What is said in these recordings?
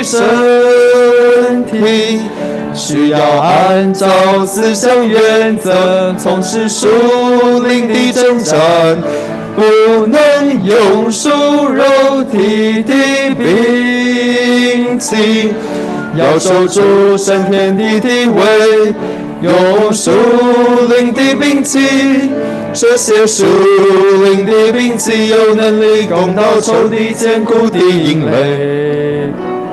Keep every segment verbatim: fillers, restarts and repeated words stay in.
的身体，需要按照思想原则从事属灵的征战，不能用属肉体的兵器，要守住神天地的位，用属灵的兵器，这些属灵的兵器有能力攻倒仇敌坚固的营垒。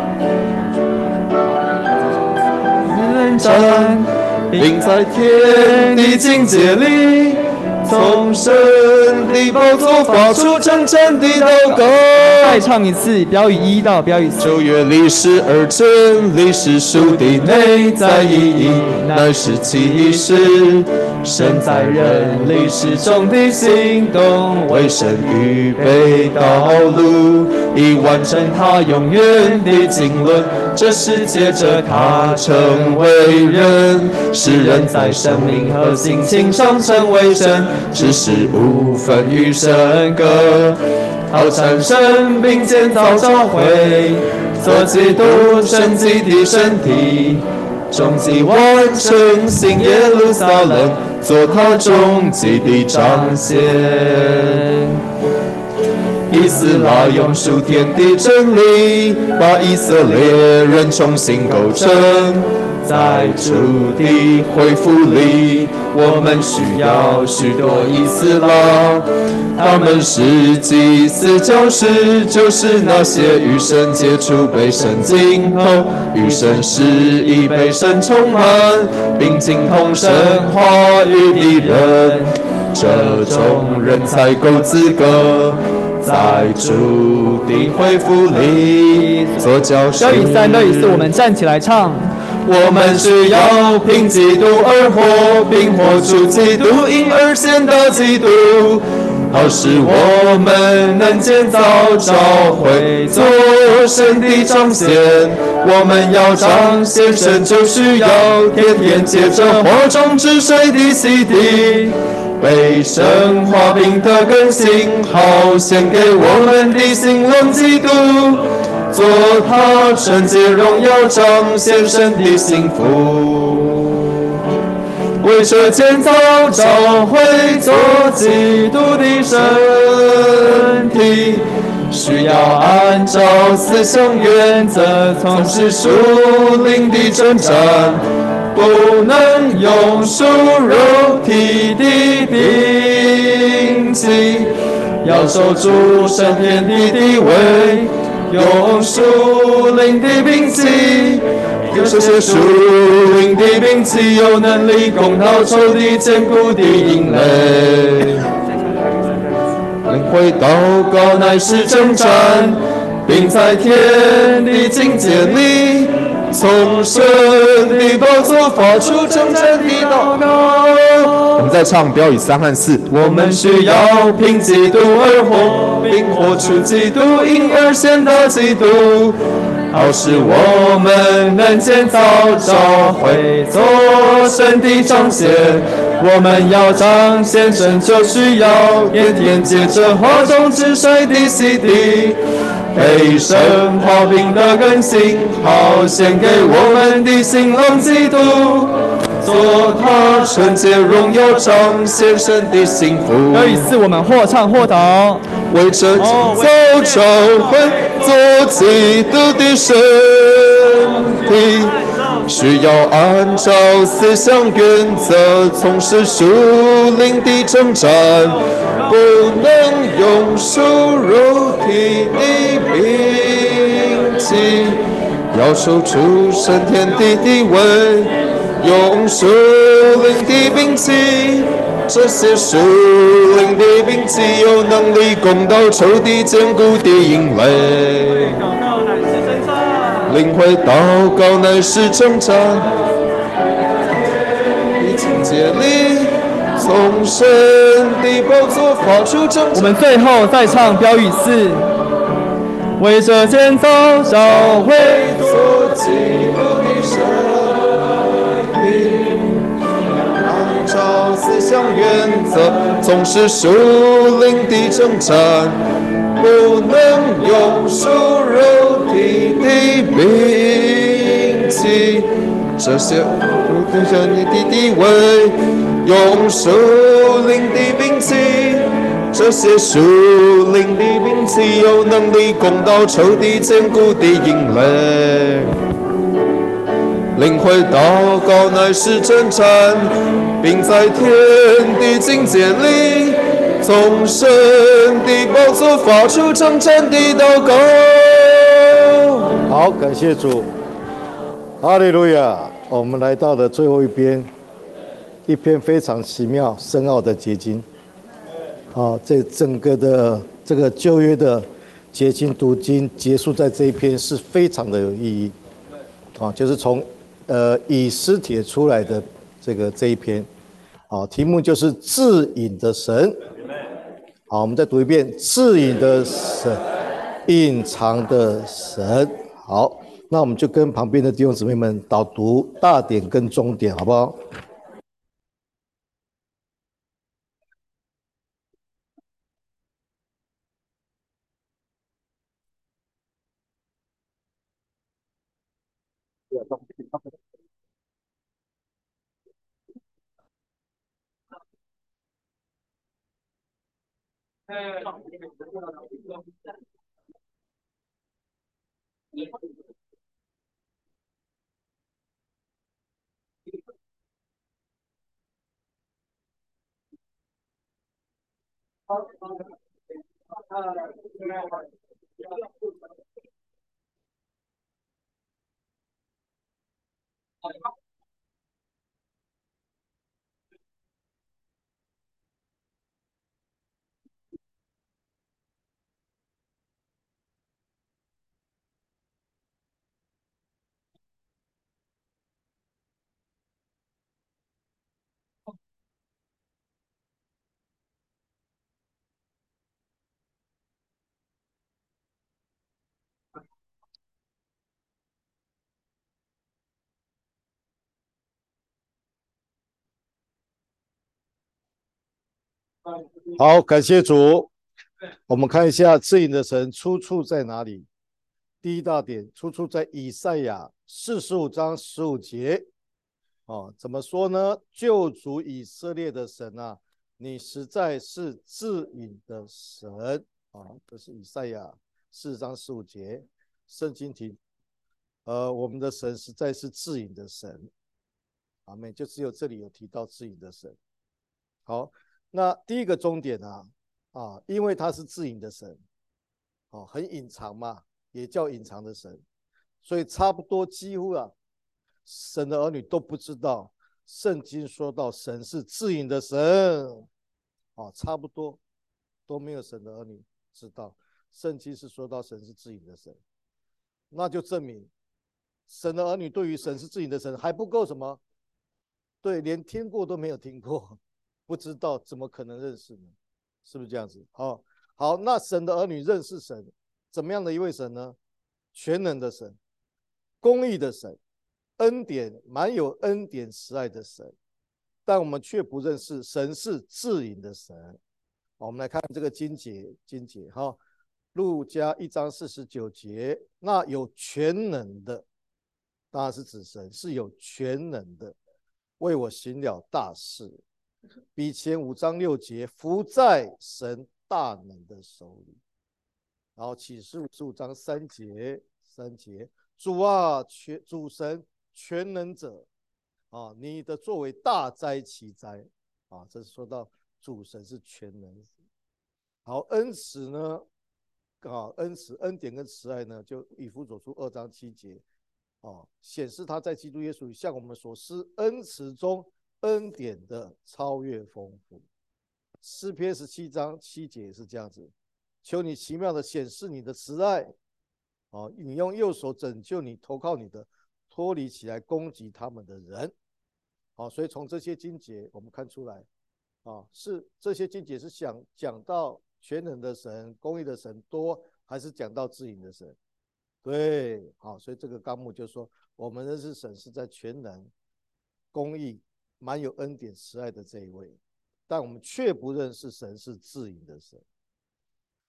征战，并在天的境界里，从神的宝座发出征战的祷告。 再唱一次，标语一到标语四。 旧约历史而真理是属的内在意义，乃是启示神在人历史中的行动，为神预备道路，以完成他永远的经纶。这是借着他成为人，使人在生命和性情上成为神，只是无分与神隔，好产生并建造教会，做基督神迹的身体，终极完成新耶路撒冷，做他终极的彰显。以斯拉用属天的真理，把以色列人重新构成，在主的恢复里，我们需要许多以斯拉，他们是祭司教师，就是那些与神接触、被神经后，与神是已被神充满，并精通神话语的人，这种人才够资格在主的恢复里做教师。 标语三、标语四，我们站起来唱。 我们需要凭基督而活，并活出基督因而显的基督，好使我们能建造教会，做神的彰显。我们要彰显神，就需要天天借着火中之水的洗涤，被神化并得更新，好献给我们的心灵基督，做他圣洁荣耀，彰显神的幸福。为这建造教会，做基督的身体，需要按照思想原则从事属灵的征战，不能用属肉体的兵器，要守住神天地的位，用属灵的兵器，这些属灵的兵器有能力攻倒仇敌坚固的营垒。领会祷告乃是征战，并在天的境界里，从神的宝座发出征战的祷告。我们再唱标语三和四。我们需要凭基督而活，并活出基督因而显的基督，好使我们能建造教会，做神的彰显。我们要彰显神，就需要天天借着火中之水的洗涤，被神化并的更新，好献给我们的心灵基督，做他圣洁荣耀，彰显神的幸福。 标语四，我们或唱或祷。 为这建造教会，做基督的身体，需要按照思想原则从事属灵的征战，不能用属肉体的兵器，要守住神天地的位，用属灵的兵器，这些属灵的兵器有能力攻倒仇敌坚固的营垒。领会祷告乃是征战，的境界里，从神的宝座发出征战。 我们最后再唱标语四，为这建造教会， 做基督的身体，按照思想原则从事属灵的征战， 不能用属肉体的兵器，这些不更像你的地位，用属灵的兵器，这些属灵的兵器有能力攻到仇敌坚固的营垒。领会祷告乃是征战，并在天地境界里，从神的宝座发出征战的祷告。 好，感谢主，哈利路亚！我们来到了最后一篇，一篇非常奇妙深奥的结晶。好，这整个的这个旧约的结晶读经结束在这一篇，是非常的有意义。啊，就是从呃以斯帖出来的这个这一篇，好，题目就是至隐的神。好，我们再读一遍：至隐的神，隐藏的神。好，那我们就跟旁边的弟兄姊妹们导读大点跟中点，好不好？好，感谢主。我们看一下至隐的神出处在哪里。第一大点出处在以赛亚四十五章十五节。哦，怎么说呢？救主以色列的神啊，你实在是至隐的神啊！这是以赛亚四章十五节，圣经题，呃，我们的神实在是至隐的神。阿们，就只有这里有提到至隐的神。好，那第一个重点啊，啊，因为他是至隐的神，哦，很隐藏嘛，也叫隐藏的神，所以差不多几乎啊，神的儿女都不知道，圣经说到神是至隐的神，哦，差不多都没有神的儿女知道，圣经是说到神是至隐的神，那就证明神的儿女对于神是至隐的神还不够什么？对，连听过都没有听过，不知道怎么可能认识呢？是不是这样子？好，好，那神的儿女认识神，怎么样的一位神呢？全能的神，公义的神，恩典满有恩典慈爱的神，但我们却不认识神是至隐的神。我们来看这个经节，经节哈，路加一章四十九节，那有全能的，当然是指神是有全能的，为我行了大事，比前五章六节，伏在神大能的手里。然后启示五十五章三节，三节，主啊，全主神全能者啊，你的作为大哉奇哉啊，这是说到主神是全能。好，恩慈呢？啊，恩慈、恩典跟慈爱呢，就以弗所书二章七节，啊，显示他在基督耶稣里向我们所施恩慈中恩典的超越丰富。诗篇十七章七节也是这样子，求你奇妙的显示你的慈爱，啊，你用右手拯救你投靠你的，脱离起来攻击他们的人。好，所以从这些经节我们看出来，啊，是这些经节是想讲到全能的神、公义的神多，还是讲到至隐的神？对，好，所以这个纲目就说，我们认识神是在全能、公义、满有恩典、慈爱的这一位，但我们却不认识神是至隐的神。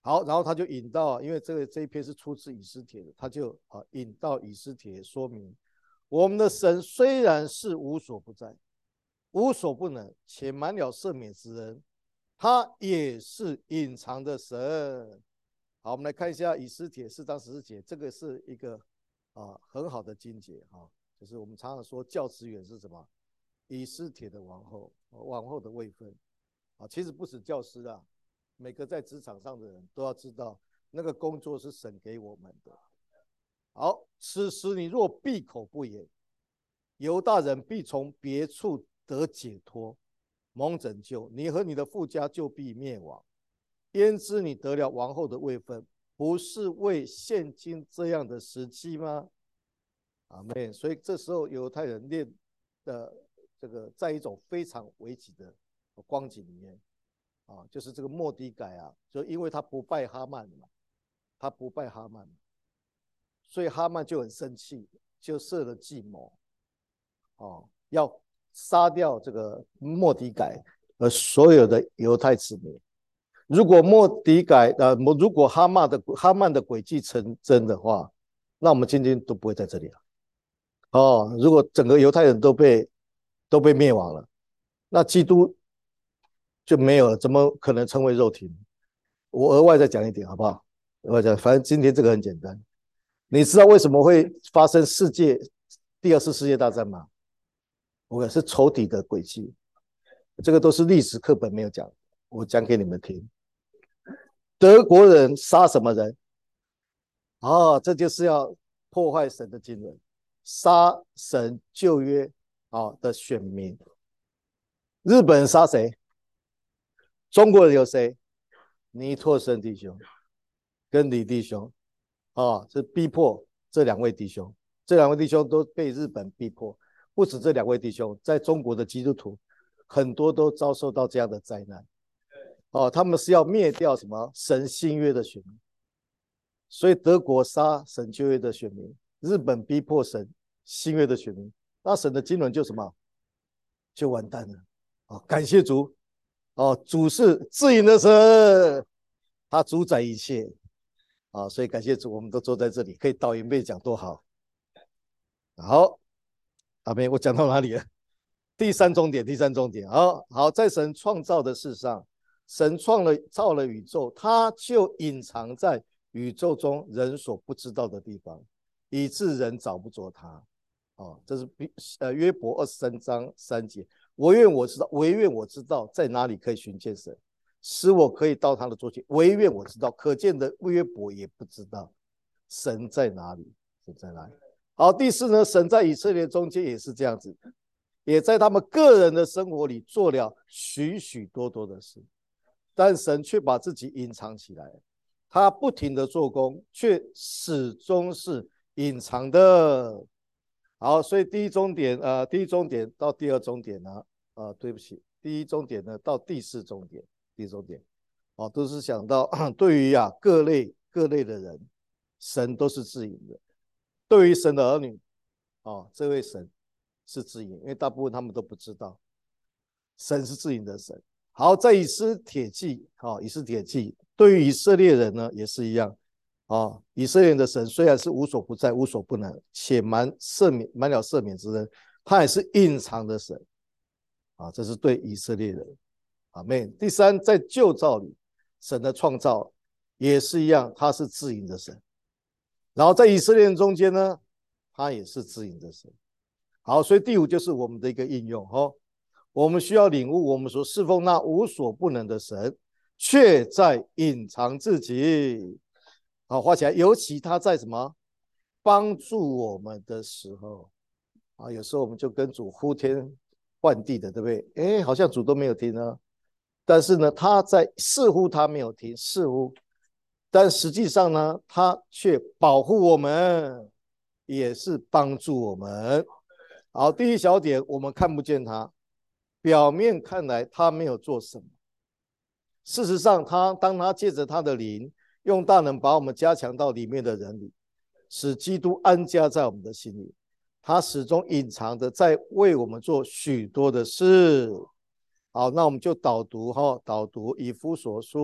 好，然后他就引到，因为这个这一篇是出自以斯帖的，他就啊引到以斯帖说明，我们的神虽然是无所不在、无所不能，且满了赦免之恩，他也是隐藏的神。好，我们来看一下以斯帖四章十四节，这个是一个啊很好的经节哈、啊，就是我们常常说教职员是什么？以斯帖的王后，王后的位分啊，其实不止教师啊。每个在职场上的人都要知道，那个工作是神给我们的。好，此时你若闭口不言，犹大人必从别处得解脱，蒙拯救，你和你的父家就必灭亡。焉知你得了王后的位分，不是为现今这样的时期吗？阿们。所以这时候犹太人念的这个，在一种非常危急的光景里面。啊，就是这个末底改啊，就因为他不拜哈曼嘛，他不拜哈曼，所以哈曼就很生气，就设了计谋，哦，要杀掉这个末底改和所有的犹太子民。如果末底改呃，如果哈曼的哈曼的诡计成真的话，那我们今天都不会在这里了。哦，如果整个犹太人都被都被灭亡了，那基督就没有了，怎么可能成为肉体？我额外再讲一点好不好？额外讲，反正今天这个很简单。你知道为什么会发生世界第二次世界大战吗？我是仇敌的诡计，这个都是历史课本没有讲，我讲给你们听。德国人杀什么人？哦，这就是要破坏神的经纶，杀神旧约啊的选民。日本人杀谁？中国人有谁？尼托生弟兄跟李弟兄啊，是逼迫这两位弟兄，这两位弟兄都被日本逼迫。不止这两位弟兄，在中国的基督徒很多都遭受到这样的灾难。哦，他们是要灭掉什么神新约的选民，所以德国杀神旧约的选民，日本逼迫神新约的选民，那神的经纶就什么就完蛋了。哦，感谢主。哦，主是至隐的神，他主宰一切啊，所以感谢主，我们都坐在这里，可以导引背讲多好。好，阿妹，我讲到哪里了？第三重点，第三重点。好好，在神创造的事上，神创了造了宇宙，他就隐藏在宇宙中人所不知道的地方，以致人找不着他。哦，这是呃约伯二十三章三节。唯愿我知道，唯愿我知道在哪里可以寻见神，使我可以到他的桌前。唯愿我知道，可见的约伯也不知道神在哪里，神在哪里。好，第四呢，神在以色列中间也是这样子，也在他们个人的生活里做了许许多多的事，但神却把自己隐藏起来，他不停的做工，却始终是隐藏的。好，所以第一终点，呃，第一终点到第二终点呢，呃，对不起，第一终点呢到第四终点，第一终点，哦，都是想到对于啊各类各类的人，神都是自隐的。对于神的儿女，哦，这位神是自隐，因为大部分他们都不知道，神是自隐的神。好，在以斯帖记，好、哦，以斯帖记对于以色列人呢也是一样。哦，以色列的神虽然是无所不在、无所不能，且满赦免、满了赦免之恩，他也是隐藏的神。啊，这是对以色列人。阿们。第三，在旧造里，神的创造也是一样，他是自隐的神。然后在以色列人中间呢，他也是自隐的神。好，所以第五就是我们的一个应用。哦，我们需要领悟，我们所侍奉那无所不能的神，却在隐藏自己。好，画起来。尤其他在什么帮助我们的时候啊，有时候我们就跟主呼天唤地的，对不对？哎，好像主都没有听啊。但是呢，他在似乎他没有听，似乎，但实际上呢，他却保护我们，也是帮助我们。好，第一小点，我们看不见他，表面看来他没有做什么，事实上他当他借着他的灵，用大能把我们加强到里面的人里，使基督安家在我们的心里，他始终隐藏的在为我们做许多的事。好，那我们就导读哈，导读以弗所书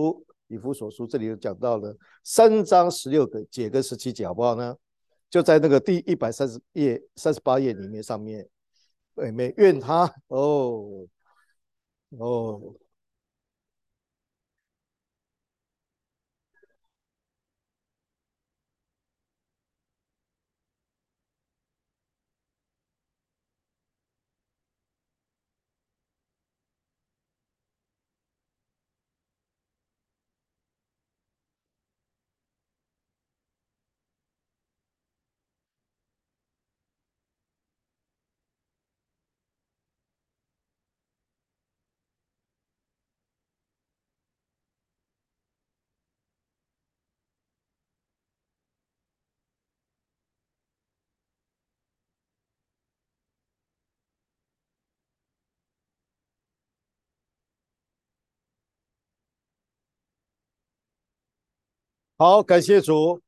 以弗所书这里有讲到了三章十六个节跟十七节，好不好呢？就在那个第一百三十页、三十八页里面上面，对没？愿他哦哦。好，感谢主。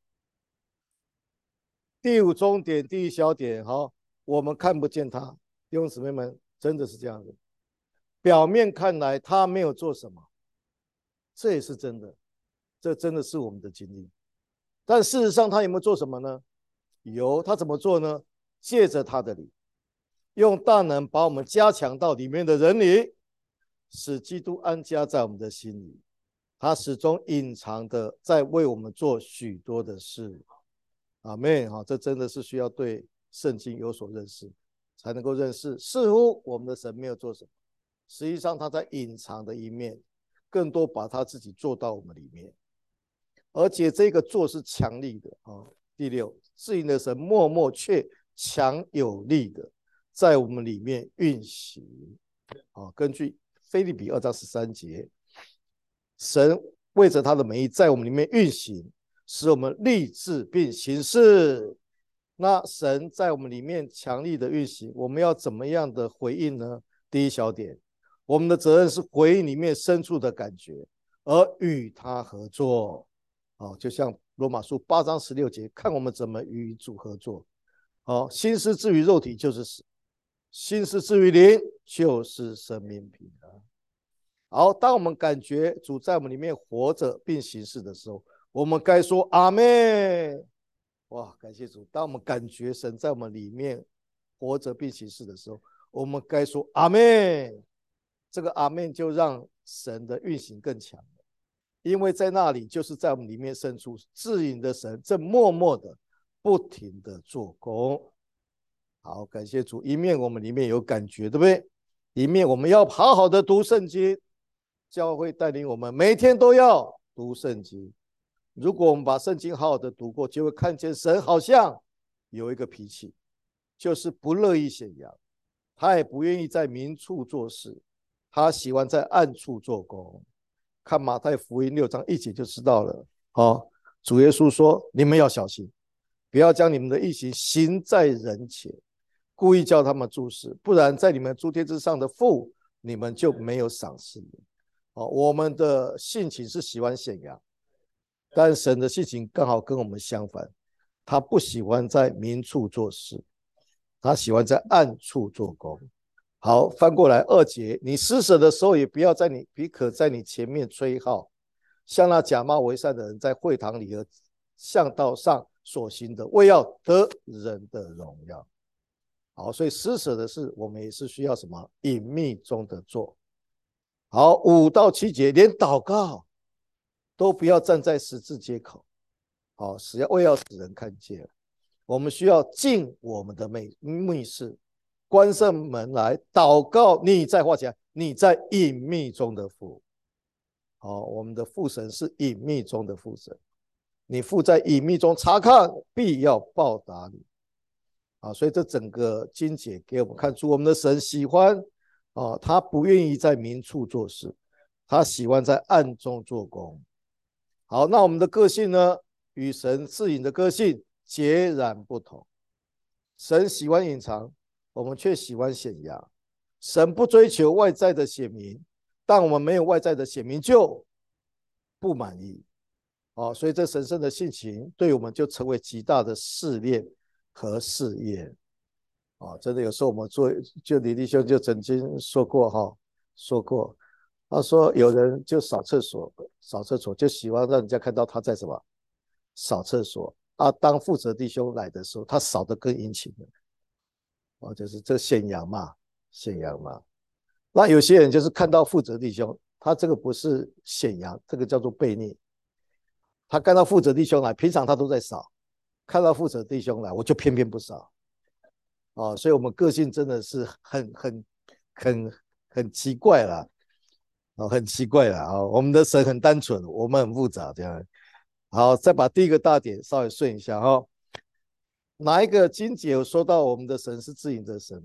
第五中点，第一小点，好，我们看不见他，弟兄姊妹们，真的是这样的。表面看来他没有做什么，这也是真的，这真的是我们的经历。但事实上他有没有做什么呢？有，他怎么做呢？借着他的灵，用大能把我们加强到里面的人里，使基督安家在我们的心里。他始终隐藏的在为我们做许多的事。阿们。这真的是需要对圣经有所认识，才能够认识似乎我们的神没有做什么，实际上他在隐藏的一面，更多把他自己做到我们里面，而且这个做是强力的。第六，至隐的神默默却强有力的在我们里面运行。根据腓立比二章十三节，神为着他的美意在我们里面运行，使我们立志并行事。那神在我们里面强力的运行，我们要怎么样的回应呢？第一小点，我们的责任是回应里面深处的感觉，而与他合作。哦、就像罗马书八章十六节，看我们怎么与主合作。哦、心思至于肉体就是死，心思至于灵就是生命平安。好，当我们感觉主在我们里面活着并行事的时候，我们该说阿们。哇，感谢主！当我们感觉神在我们里面活着并行事的时候，我们该说阿们。这个阿们就让神的运行更强，因为在那里就是在我们里面深处至隐的神正默默的不停的做工。好，感谢主！一面我们里面有感觉，对不对？一面我们要好好的读圣经，教会带领我们每天都要读圣经。如果我们把圣经好好的读过，就会看见神好像有一个脾气，就是不乐意显扬，他也不愿意在明处做事，他喜欢在暗处做工。看马太福音六章一节就知道了。哦、主耶稣说，你们要小心，不要将你们的义行行在人前，故意叫他们注视，不然在你们诸天之上的父，你们就没有赏赐。哦、我们的性情是喜欢显扬，但神的性情刚好跟我们相反，他不喜欢在明处做事，他喜欢在暗处做工。好，翻过来二节，你施舍的时候也不要在你彼可在你前面吹号，像那假冒为善的人在会堂里和向道上所行的，为要得人的荣耀。好，所以施舍的事我们也是需要什么？隐秘中的做。好，五到七节，连祷告都不要站在十字街口，好，使要为要使人看见。我们需要进我们的密室，关上门来祷告。你在画起来，你在隐秘中的父。好，我们的父神是隐秘中的父神，你父在隐秘中察看，必要报答你。啊，所以这整个经节给我们看出，我们的神喜欢啊，他不愿意在明处做事，他喜欢在暗中做工。好，那我们的个性呢，与神自隐的个性截然不同。神喜欢隐藏，我们却喜欢显扬。神不追求外在的显明，但我们没有外在的显明就不满意。哦，所以这神圣的性情对我们就成为极大的试炼和试验。哦，真的有时候我们做，就李弟兄就曾经说过哈，说过他说有人就扫厕所，扫厕所就喜欢让人家看到他在什么扫厕所啊。当负责弟兄来的时候，他扫得更殷勤了，哦，就是这显扬嘛，显扬嘛。那有些人就是看到负责弟兄，他这个不是显扬，这个叫做悖逆。他看到负责弟兄来，平常他都在扫，看到负责弟兄来，我就偏偏不扫。哦，所以我们个性真的是很很很很奇怪啦，哦，很奇怪啦，哦，我们的神很单纯，我们很复杂，这样。好，再把第一个大点稍微顺一下哈、哦。哪一个经节有说到我们的神是自营的神？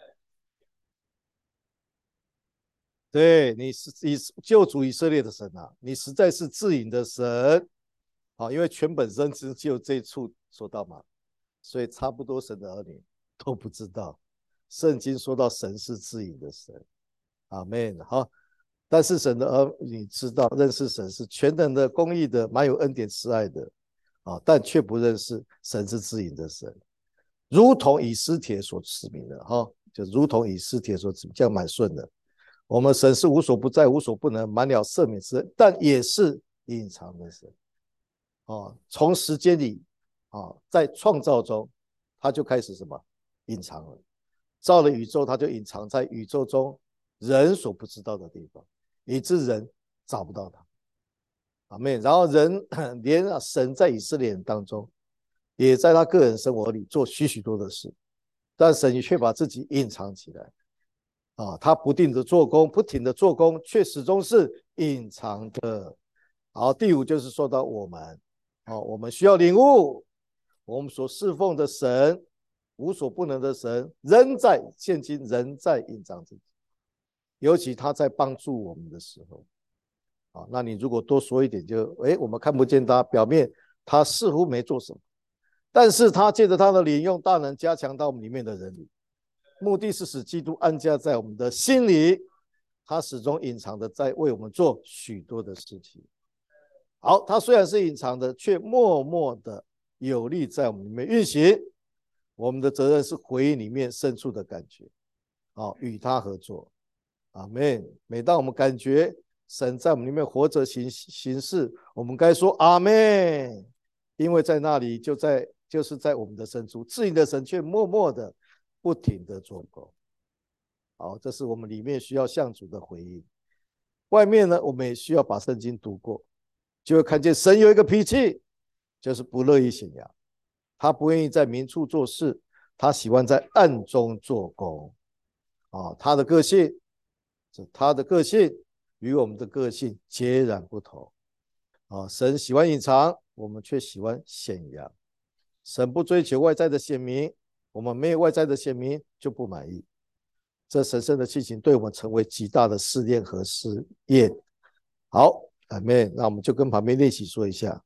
对，你是以救主以色列的神啊，你实在是自营的神。好，因为全本身只有这一处说到嘛，所以差不多神的儿女都不知道。圣经说到神是自营的神，阿们。好，但是神的儿女知道认识神是全能的、公义的、满有恩典慈爱的，啊，但却不认识神是自营的神，如同以斯帖所指明的，哈，就如同以斯帖所指明，这样蛮顺的。我们神是无所不在、无所不能，满了赦免之恩，但也是隐藏的神。哦，从时间里，哦，在创造中，他就开始什么隐藏了。造了宇宙，他就隐藏在宇宙中人所不知道的地方，以致人找不到他。阿们。然后人连神在以色列人当中，也在他个人生活里做许许多的事，但神却把自己隐藏起来。啊，他不定的做工，不停的做工，却始终是隐藏的。好，第五就是说到我们，哦，我们需要领悟，我们所侍奉的神，无所不能的神，仍在现今仍在隐藏自己，尤其他在帮助我们的时候，啊，那你如果多说一点就，就哎，我们看不见他，表面他似乎没做什么，但是他借着他的灵，用大能加强到我们里面的人里。目的是使基督安家在我们的心里，他始终隐藏的在为我们做许多的事情。好，他虽然是隐藏的，却默默的有力在我们里面运行。我们的责任是回应里面深处的感觉，好，与他合作。阿们。每当我们感觉神在我们里面活着行行事，我们该说阿们，因为在那里就在就是在我们的深处，至隐的神却默默的不停的做工。好，这是我们里面需要向主的回应。外面呢，我们也需要把圣经读过，就会看见神有一个脾气，就是不乐意显扬，他不愿意在明处做事，他喜欢在暗中做工。啊，他的个性，他的个性与我们的个性截然不同。啊，神喜欢隐藏，我们却喜欢显扬。神不追求外在的显明，我们没有外在的显明就不满意。这神圣的性情对我们成为极大的试炼和试验。好，阿们。那我们就跟旁边练习说一下。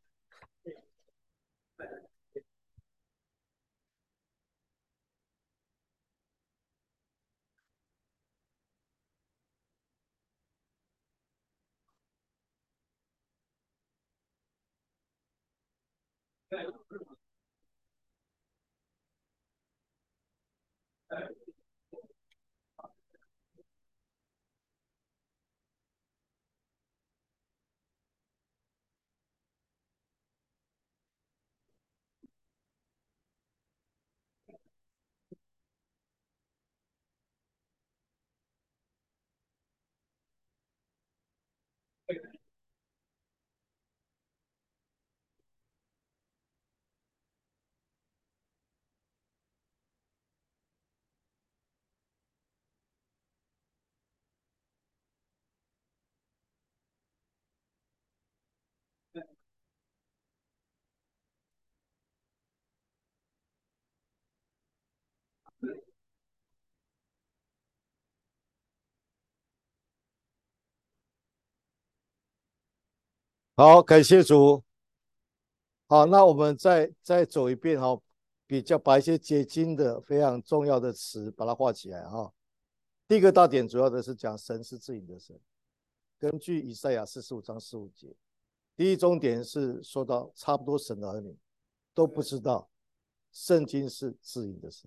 好，感谢主。好，那我们再再走一遍哈、哦，比较把一些结晶的非常重要的词把它画起来哈、哦。第一个大点主要的是讲神是自营的神，根据以赛亚四十五章十五节。第一重点是说到差不多神的儿女都不知道圣经是自营的神，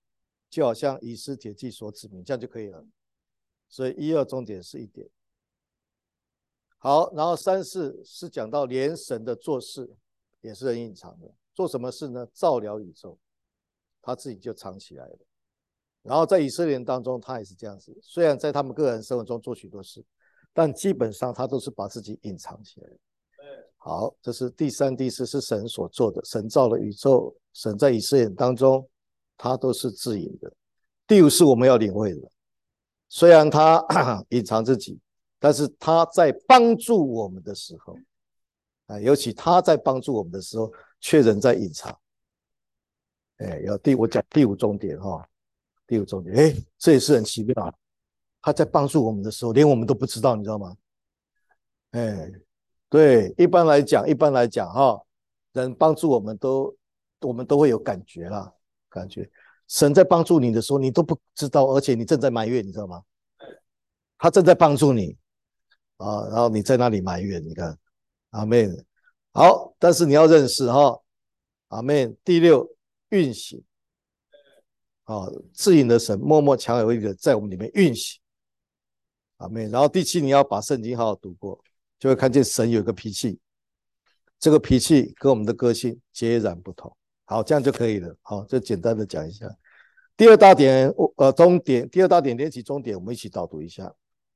就好像以斯帖记所指明，这样就可以了。所以一二重点是一点， 好，然后三四是讲到连神的做事也是很隐藏的，做什么事呢？照料宇宙，他自己就藏起来了。然后在以色列人当中，他也是这样子，虽然在他们个人生活中做许多事，但基本上他都是把自己隐藏起来。好，这是第三、第四是神所做的，神造了宇宙，神在以色列人当中，他都是自隐的。第五是我们要领会的，虽然他隐藏自己，但是他在帮助我们的时候，啊，尤其他在帮助我们的时候，却仍在隐藏。哎，要第我讲第五重点哈、哦，第五重点，哎，这也是很奇妙。他在帮助我们的时候，连我们都不知道，你知道吗？哎，对，一般来讲，一般来讲哈、哦，人帮助我们都，我们都会有感觉啦，感觉。神在帮助你的时候，你都不知道，而且你正在埋怨，你知道吗？他正在帮助你啊，然后你在那里埋怨，你看，阿们。好，但是你要认识哈，阿们。第六，运行。啊，自隐的神默默强有力的在我们里面运行，阿们。然后第七，你要把圣经好好读过，就会看见神有一个脾气，这个脾气跟我们的个性截然不同。好，这样就可以了。好，就简单的讲一下。第二大点，呃，终点，第二大点连起终点，我们一起导读一下。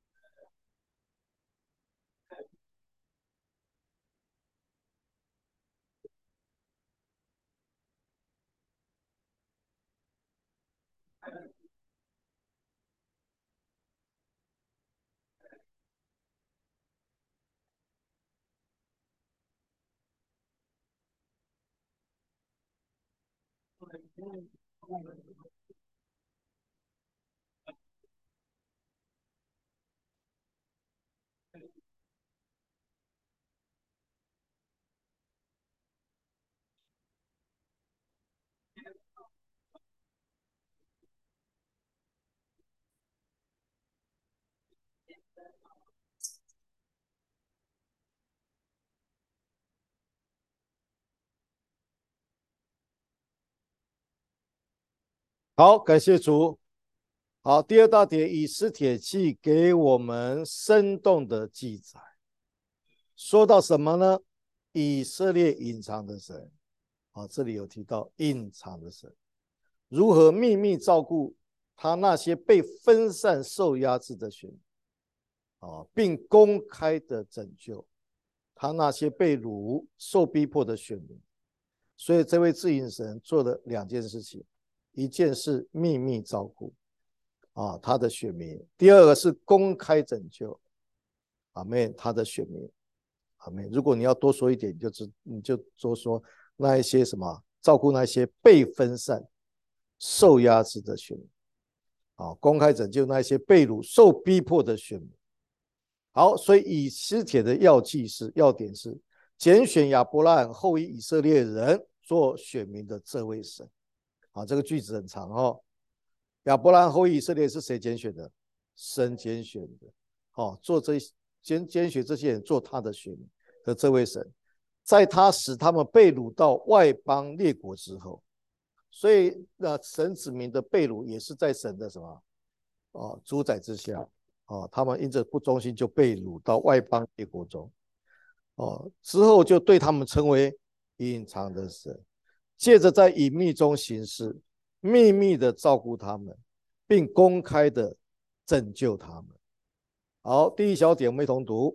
好，感谢主。好，第二大点，以斯帖记给我们生动的记载，说到什么呢？以色列隐藏的神。好，这里有提到隐藏的神如何秘密照顾他那些被分散受压制的选民，并公开的拯救他那些被掳受逼迫的选民。所以这位至隐神做了两件事情，一件是秘密照顾啊他的选民，第二个是公开拯救阿们他的选民。阿们。如果你要多说一点，你就你就多说那一些什么，照顾那些被分散受压制的选民，啊，公开拯救那些被掳受逼迫的选民。好，所以以斯帖的要计是要点是拣选亚伯拉罕后裔以色列人做选民的这位神。好，这个句子很长哦。亚伯拉罕后裔以色列是谁拣选的？神拣选的。好，做这拣拣选这些人做他的选民的这位神，在他使他们被掳到外邦列国之后，所以那神子民的被掳也是在神的什么哦主宰之下。哦，他们因着不忠心就被掳到外邦列国中，哦，之后就对他们称为隐藏的神，借着在隐秘中行事，秘密的照顾他们，并公开的拯救他们。好，第一小点我们一同读。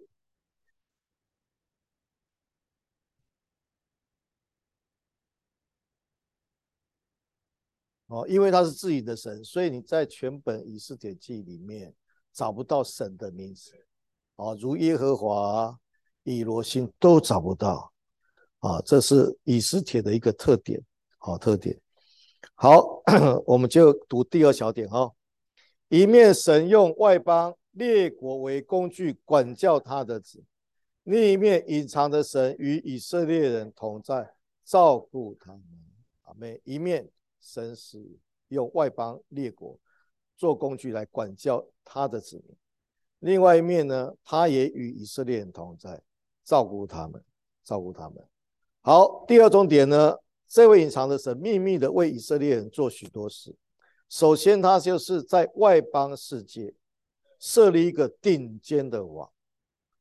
哦，因为他是自己的神，所以你在全本以斯帖记里面找不到神的名字，啊，如耶和华、以罗星都找不到，啊，这是以斯帖的一个特点，好特点。好，我们就读第二小点哈、哦。一面神用外邦列国为工具管教他的子，另一面隐藏的神与以色列人同在，照顾他们。阿们。一面神是用外邦列国做工具来管教他的子民，另外一面呢，他也与以色列人同在，照顾他们，照顾他们。好，第二重点呢，这位隐藏的神秘密的为以色列人做许多事。首先，他就是在外邦世界设立一个顶尖的网，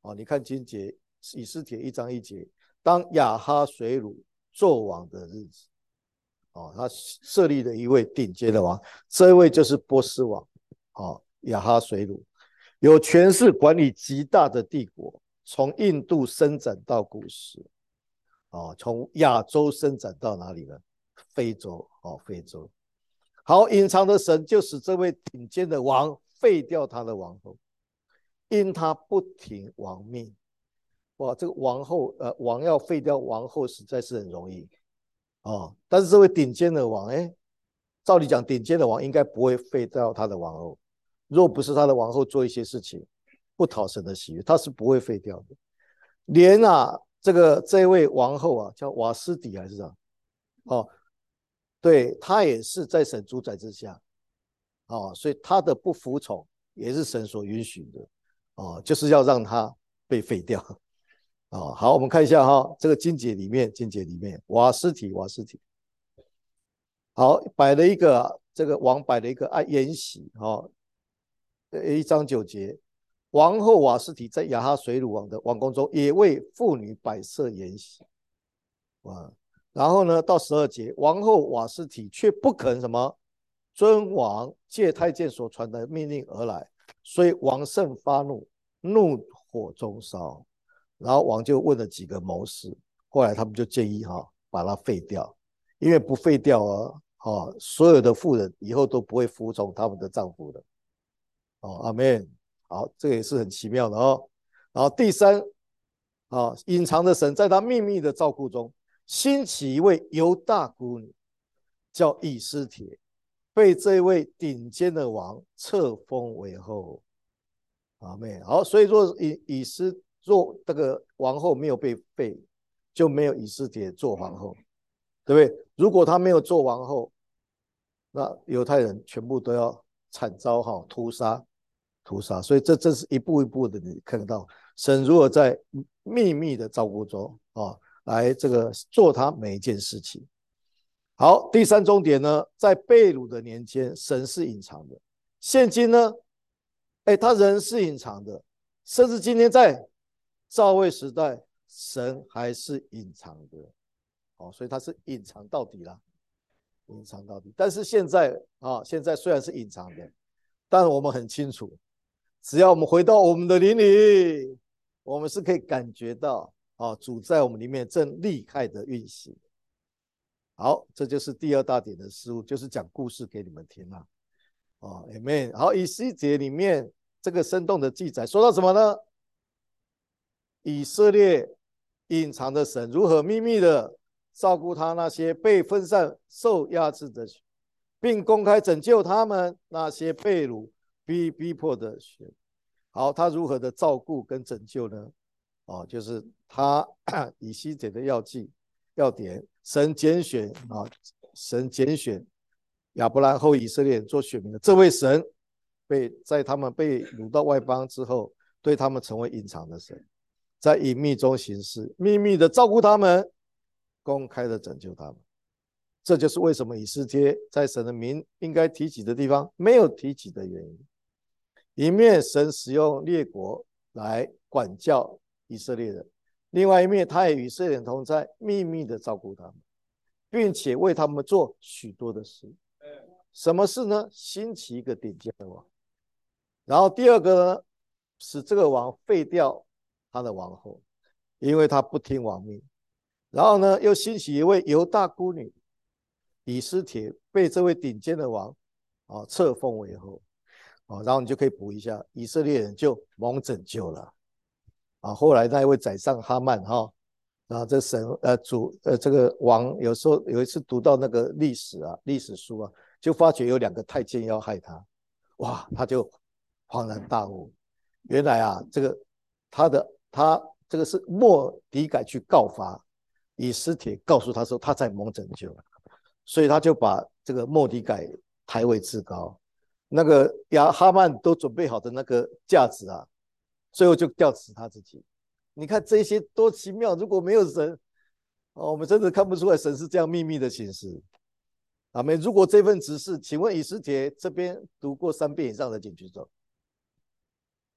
哦，你看经节以斯帖一章一节，当亚哈水鲁做王的日子，哦，他设立了一位顶尖的王，这一位就是波斯王，哦，亚哈水鲁，有权势管理极大的帝国，从印度伸展到古时，哦，从亚洲伸展到哪里呢？非洲，哦，非洲。好，隐藏的神就使这位顶尖的王废掉他的王后，因他不听王命。哇，这个王后，呃，王要废掉王后实在是很容易，哦，但是这位顶尖的王，哎，照理讲，顶尖的王应该不会废掉他的王后，若不是他的王后做一些事情不讨神的喜悦，他是不会废掉的。连啊，这个这位王后啊，叫瓦斯底还是啥？哦，对，他也是在神主宰之下，哦，所以他的不服从也是神所允许的，哦，就是要让他被废掉。哦，好，我们看一下哈，这个经节里面，经节里面瓦斯提，瓦斯提，好，摆了一个这个王摆了一个爱筵席，哈，一章九节，王后瓦斯提在亚哈水鲁王的王宫中，也为妇女摆设筵席，哇，然后呢，到十二节，王后瓦斯提却不肯什么遵王借太监所传的命令而来，所以王甚发怒，怒火中烧。然后王就问了几个谋士，后来他们就建议哈、哦，把它废掉，因为不废掉啊，哦，所有的妇人以后都不会服从他们的丈夫的。哦，阿们。好，这个也是很奇妙的哦。然后第三，啊、哦，隐藏的神在他秘密的照顾中，兴起一位犹大孤女，叫以斯帖，被这位顶尖的王册封为后。阿们。好，所以说以以斯。若这个王后没有被废，就没有以斯帖做皇后，对不对？如果她没有做王后，那犹太人全部都要惨遭哈屠杀，屠杀。所以这真是一步一步的，你看到神如何在秘密的照顾中啊，来这个做他每一件事情。好，第三重点呢，在被掳的年间，神是隐藏的；现今呢，哎，他人是隐藏的，甚至今天在造位时代，神还是隐藏的，哦，所以他是隐藏到底啦，隐藏到底。但是现在啊，现在虽然是隐藏的，但我们很清楚，只要我们回到我们的灵里，我们是可以感觉到啊，主在我们里面正厉害的运行。好，这就是第二大点的思路，就是讲故事给你们听啦。哦 ，Amen。好，以西结里面这个生动的记载说到什么呢？以色列隐藏的神如何秘密的照顾他那些被分散受压制的，并公开拯救他们那些被掳逼逼迫的学。好，他如何的照顾跟拯救呢？哦，就是他以西结的要记要点，神拣选啊，神拣选亚伯兰后以色列人做选民的这位神，被在他们被掳到外邦之后，对他们成为隐藏的神。在隐秘中行事，秘密的照顾他们，公开的拯救他们。这就是为什么以斯帖在神的名应该提起的地方没有提起的原因。一面神使用列国来管教以色列人，另外一面他也与以色列人同在，秘密的照顾他们，并且为他们做许多的事。什么事呢？兴起一个顶尖的王，然后第二个呢，使这个王废掉他的王后，因为他不听王命。然后呢，又兴起一位犹大孤女以斯帖，被这位顶尖的王啊册封为后啊，然后你就可以补一下，以色列人就蒙拯救了啊。后来那一位宰相哈曼哈，然后这神呃主呃这个王有时候有一次读到那个历史啊历史书啊，就发觉有两个太监要害他，哇，他就恍然大悟，原来啊这个他的。他这个是末底改去告发以斯帖，告诉他说他在蒙拯救，所以他就把这个末底改抬为至高。那个亚哈曼都准备好的那个架子啊，最后就吊死他自己。你看这些多奇妙！如果没有神，哦，我们真的看不出来神是这样秘密的行事。阿们。如果这份指示，请问以斯帖这边读过三遍以上的，请举手。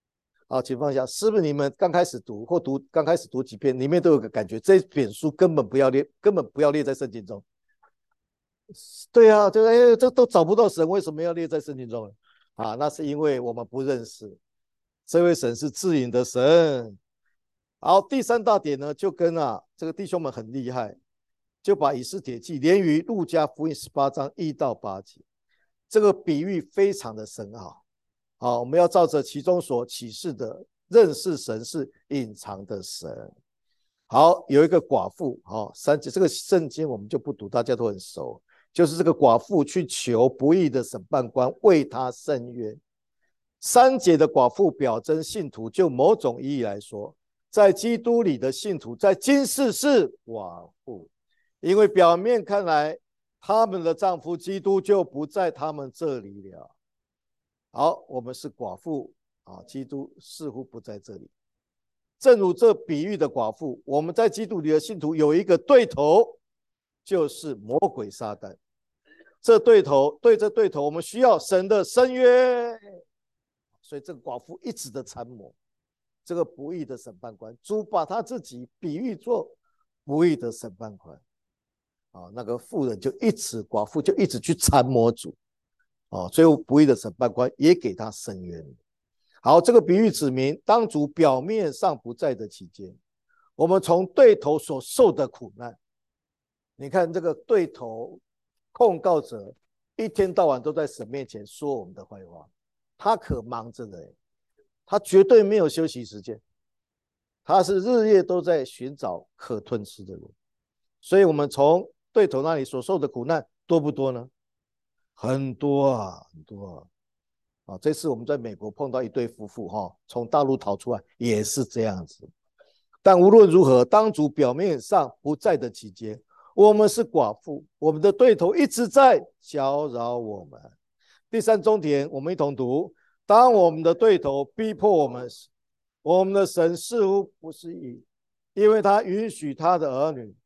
好，请放下。是不是你们刚开始读或读刚开始读几篇，里面都有个感觉，这本书根本不要列，根本不要列在圣经中。对啊，对，哎，这都找不到神，为什么要列在圣经中呢？啊，那是因为我们不认识这位神是至隐的神。好，第三大点呢，就跟啊这个弟兄们很厉害，就把以斯帖记连于路加福音十八章一到八节，这个比喻非常的深奥。好，我们要照着其中所启示的，认识神是隐藏的神。好，有一个寡妇，好，三节这个圣经我们就不读，大家都很熟，就是这个寡妇去求不义的审判官为她伸冤。三节的寡妇表征信徒，就某种意义来说，在基督里的信徒在今世是寡妇，因为表面看来他们的丈夫基督就不在他们这里了。好，我们是寡妇啊，基督似乎不在这里。正如这比喻的寡妇，我们在基督里的信徒有一个对头，就是魔鬼撒旦。这对头，对这对头，我们需要神的伸冤。所以这个寡妇一直的参谋这个不义的审判官，主把他自己比喻作不义的审判官啊，那个妇人就一直寡妇就一直去参谋主啊，最后不义的审判官也给他伸冤。好，这个比喻指明，当主表面上不在的期间，我们从对头所受的苦难，你看这个对头控告者一天到晚都在神面前说我们的坏话，他可忙着了，他绝对没有休息时间，他是日夜都在寻找可吞吃的人。所以我们从对头那里所受的苦难多不多呢？很多啊，很多啊。啊，这次我们在美国碰到一对夫妇哈，从大陆逃出来也是这样子。但无论如何，当主表面上不在的期间，我们是寡妇，我们的对头一直在搅扰我们。第三重点，我们一同读：当我们的对头逼迫我们时，我们的神似乎不是义，因为他允许他的儿女。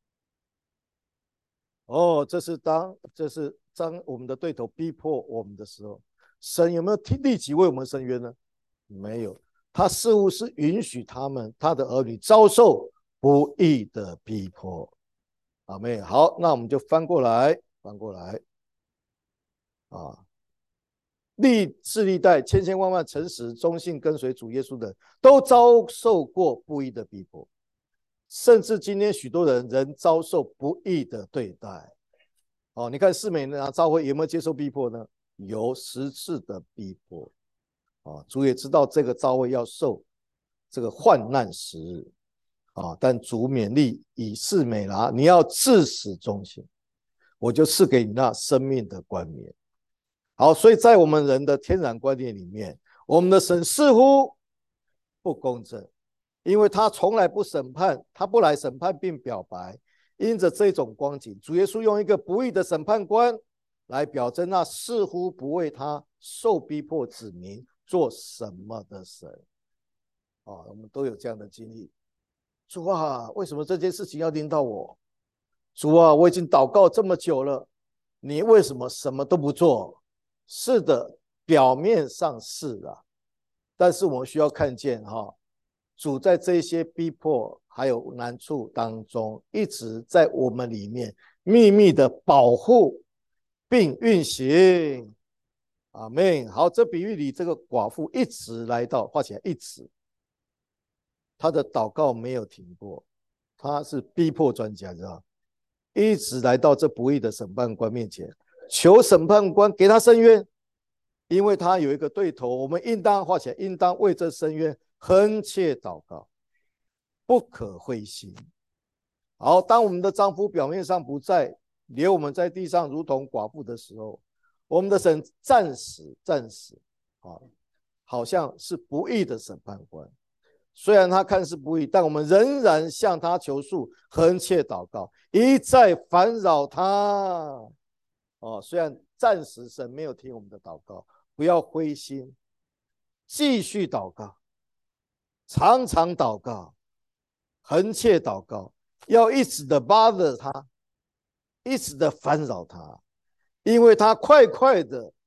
哦，这是当这是当我们的对头逼迫我们的时候。神有没有立即为我们伸冤呢？没有，他似乎是允许他们他的儿女遭受不义的逼迫。阿们。好，那我们就翻过来翻过来啊，历世历代千千万万诚实忠信跟随主耶稣的都遭受过不义的逼迫，甚至今天许多人仍遭受不义的对待。哦，你看士美拿教会有没有接受逼迫呢？有十次的逼迫啊，主也知道这个教会要受这个患难时日啊，但主勉励以示美拿，你要至死忠心，我就赐给你那生命的冠冕。好，所以在我们人的天然观念里面，我们的神似乎不公正，因为他从来不审判，他不来审判并表白。因着这种光景，主耶稣用一个不义的审判官来表征那似乎不为他受逼迫子民做什么的神。哦，我们都有这样的经历。主啊，为什么这件事情要临到我？主啊，我已经祷告这么久了，你为什么什么都不做？是的，表面上是啊，但是我们需要看见哈，主在这些逼迫还有难处当中，一直在我们里面秘密的保护并运行。阿们。好，这比喻里这个寡妇一直来到，画起来一直，她的祷告没有停过，她是逼迫专家，知道，一直来到这不义的审判官面前，求审判官给他伸冤，因为他有一个对头，我们应当画起来，应当为这伸冤恳切祷告，不可灰心。好，当我们的丈夫表面上不在，留我们在地上如同寡妇的时候，我们的神暂时暂时啊，好像是不义的审判官。虽然他看似不义，但我们仍然向他求诉，恳切祷告，一再烦扰他。哦，虽然暂时神没有听我们的祷告，不要灰心，继续祷告，常常祷告，恳切祷告，要一直的 bother 他，一直的烦扰他，因为他快快的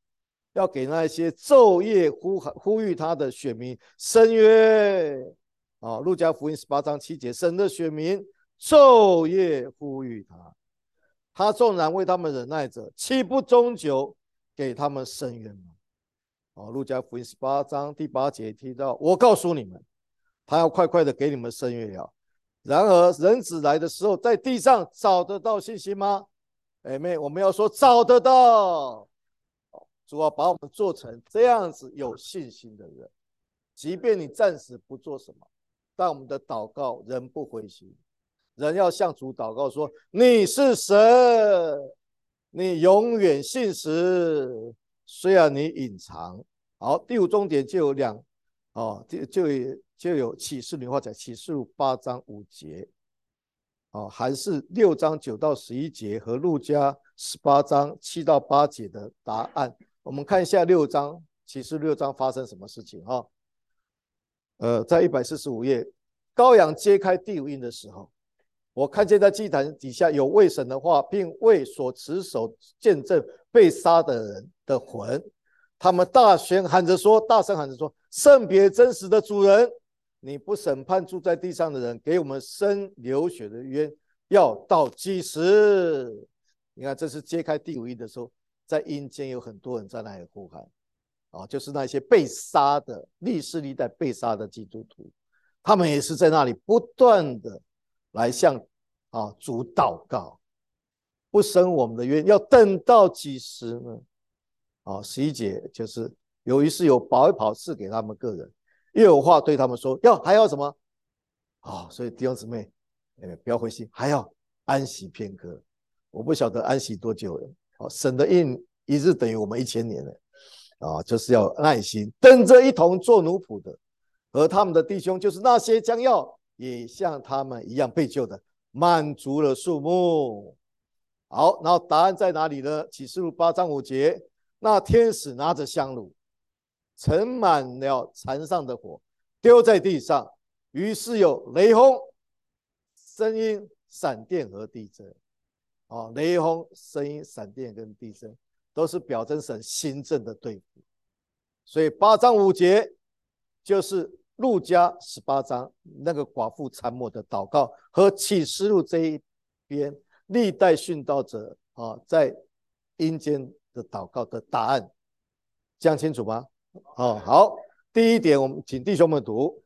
要给那些昼夜呼呼吁他的选民伸冤。啊，路加福音十八章七节，神的选民昼夜呼吁他，他纵然为他们忍耐着，岂不终究给他们伸冤吗？哦，路加福音十八章第八节提到，我告诉你们，他要快快的给你们伸冤了。然而人子来的时候，在地上找得到信心吗？哎妹，我们要说找得到。主要把我们做成这样子有信心的人，即便你暂时不做什么，但我们的祷告仍不灰心，人要向主祷告说，你是神，你永远信实，虽然你隐藏。好，第五重点就有两，哦，就有就有启示录或者启示录八章五节，哦，还是六章九到十一节和路加十八章七到八节的答案。我们看一下六章，启示六章发生什么事情哈？呃，在一百四十五页，羔羊揭开第五印的时候，我看见在祭坛底下有为神的话，并为所持守见证被杀的人的魂，他们大宣喊着说，大声喊着说：圣别真实的主人，你不审判住在地上的人，给我们生流血的冤，要到几时？你看，这是揭开第五印的时候，在阴间有很多人在那里呼喊，啊，就是那些被杀的历世历代被杀的基督徒，他们也是在那里不断的来向啊主祷告，不生我们的冤，要等到几时呢？啊，十一节就是由于是有宝宝赐给他们个人，又有话对他们说，要还要什么？啊，所以弟兄姊妹，哎，不要灰心，还要安息片刻。我不晓得安息多久了。啊，神的印一日等于我们一千年了。啊，就是要耐心，等着一同做奴仆的，和他们的弟兄，就是那些将要也像他们一样被救的，满足了数目。好，然后答案在哪里呢？启示录八章五节，那天使拿着香炉，盛满了坛上的火，丢在地上，于是有雷轰、声音、闪电和地震。啊，雷轰、声音、闪电跟地震都是表征神行政的对付。所以八章五节就是路加十八章那个寡妇参谋的祷告，和启示录这一边历代殉道者啊在阴间的祷告的答案，这样清楚吗？哦，好，第一点，我们请弟兄们读。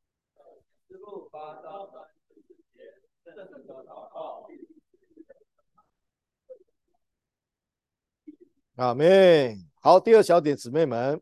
阿们。好，第二小点，姊妹们，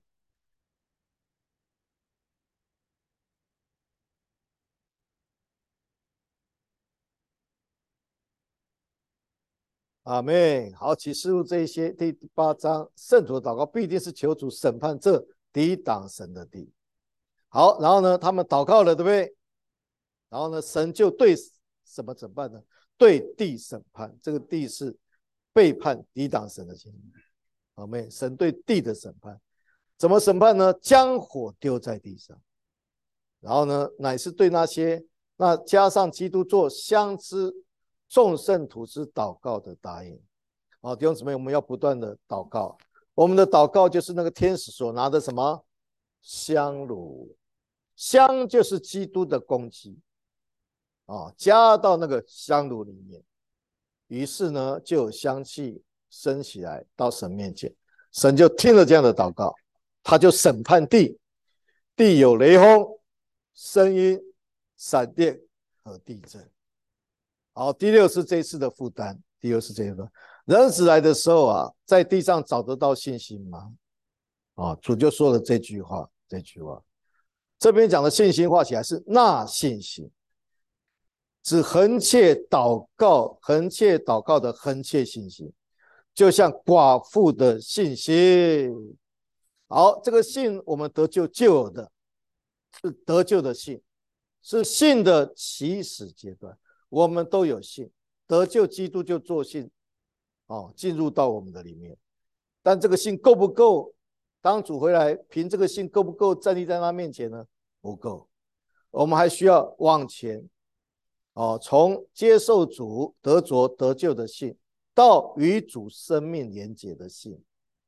阿们。好，启示录这一些第八章，圣徒的祷告必定是求主审判这抵挡神的地。好，然后呢，他们祷告了，对不对？然后呢，神就对什么审判呢？对地审判。这个地是背叛抵挡神的行为。阿们。神对地的审判，怎么审判呢？将火丢在地上。然后呢，乃是对那些那加上基督做香之众圣徒之祷告的答应。好，弟兄姊妹，我们要不断的祷告。我们的祷告就是那个天使所拿的什么香炉，香就是基督的攻击啊，加到那个香炉里面，于是呢，就有香气升起来到神面前，神就听了这样的祷告，他就审判地，地有雷轰、声音、闪电和地震。好，第六是这一次的负担。第六是这一个人子来的时候啊，在地上找得到信心吗？啊，主就说了这句话，这句话，这边讲的信心画起来是那信心，指恒切祷告，恒切祷告的恒切信心，就像寡妇的信心。好，这个信我们得救就有的，是得救的信，是信的起始阶段，我们都有信，得救基督就做信，哦，进入到我们的里面。但这个信够不够？当主回来，凭这个信够不够站立在他面前呢？不够，我们还需要往前，哦，从接受主得着得救的信，到与主生命连结的信。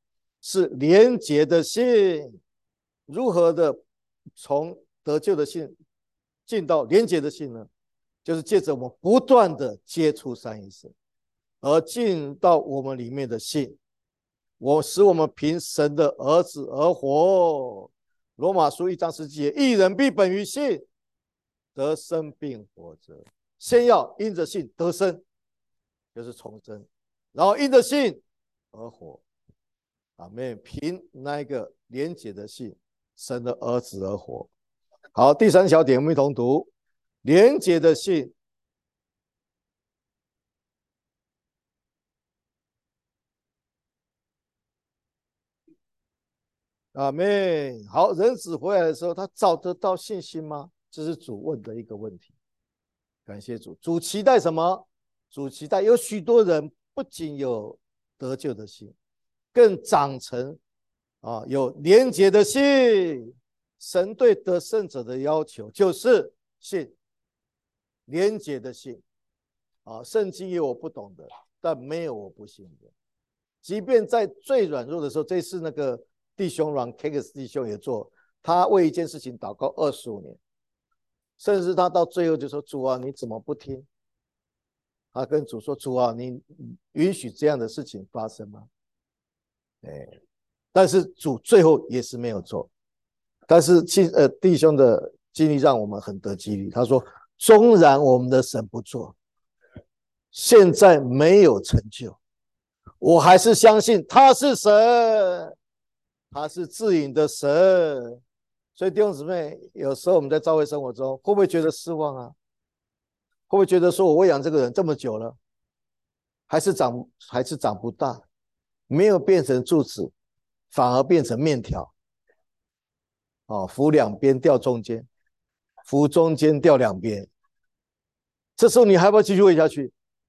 是连结的信。如何的从得救的信进到连结的信呢？就是借着我们不断的接触三一神，而进到我们里面的信，我使我们凭神的儿子而活。罗马书一章十节，义人必本于信得生并活着。先要因着信得生，就是重生，然后因着信而活。阿们。凭那一个连结的信，神的儿子而活。好，第三小点我们一同读连结的信。阿们。好，人子回来的时候，他找得到信心吗？这是主问的一个问题。感谢主。主期待什么？主期待有许多人不仅有得救的心，更长成啊有连结的信。神对得胜者的要求就是信，连结的信啊。圣经有我不懂的，但没有我不信的。即便在最软弱的时候，这次那个弟兄软 K X 弟兄也做，他为一件事情祷告二十五年，甚至他到最后就说：“主啊，你怎么不听？”他跟主说：“主啊，你允许这样的事情发生吗？”哎，但是主最后也是没有做。但是呃弟兄的经历让我们很得激励。他说：“纵然我们的神不做，现在没有成就，我还是相信他是神，他是自隐的神。”所以弟兄姊妹，有时候我们在教会生活中，会不会觉得失望啊？会不会觉得说我喂养这个人这么久了，还是长还是长不大，没有变成柱子，反而变成面条？哦，扶两边掉中间，扶中间掉两边。这时候你还要不要继续喂下去？